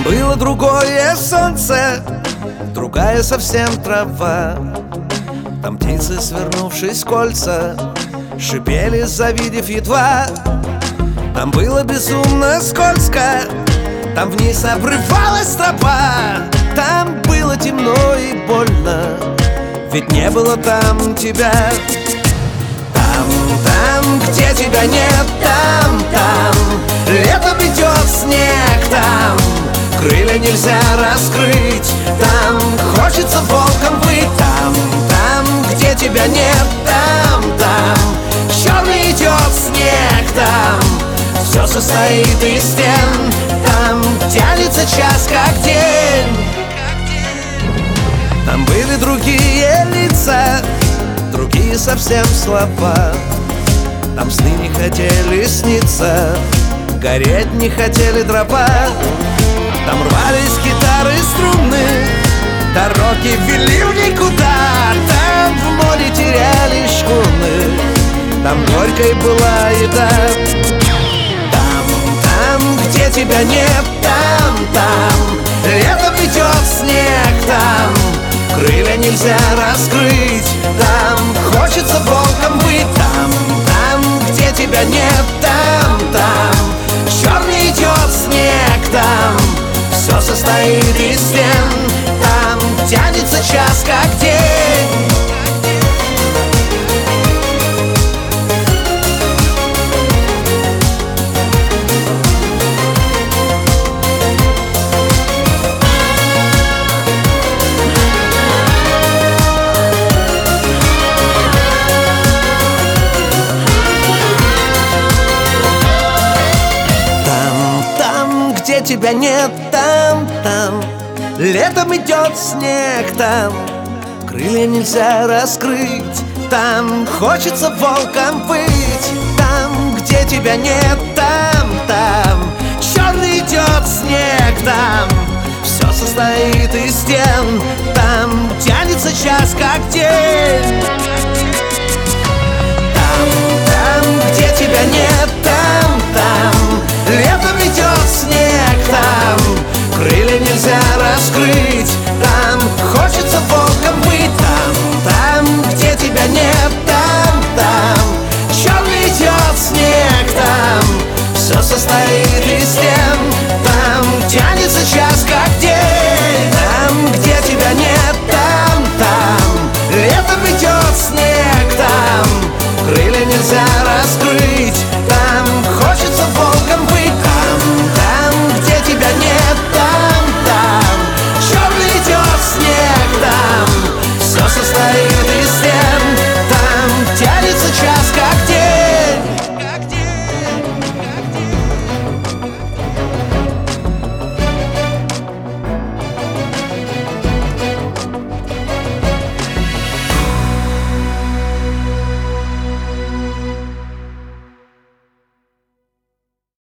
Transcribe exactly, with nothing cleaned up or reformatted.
Там было другое солнце, другая совсем трава. Там птицы, свернувшись в кольца, шипели, завидев едва. Там было безумно скользко, там вниз обрывалась тропа. Там было темно и больно, ведь не было там тебя. Там, там, где тебя нет, там, там летом идет снег, там крылья нельзя раскрыть, там хочется волком быть. Там, там, где тебя нет, там, там черный идет снег, там все состоит из стен, там тянется час как день. Там были другие лица, другие совсем слова. Там сны не хотели сниться, гореть не хотели дрова. Там рвались гитары струны, дороги вели в никуда. Там в море теряли шхуны, там горькой была еда. Там, там, где тебя нет, там, там летом идет снег, там крылья нельзя раскрыть, там хочется волком быть. Там, там, где тебя нет, там, там черный идет снег, там все состоит из стен, там тянется час как день. Где тебя нет, там, там летом идет снег, там крылья нельзя раскрыть, там хочется волком быть. Там, где тебя нет, там, там черный идет снег, там все состоит из стен, там тянется час как день. Там, там, где тебя нет,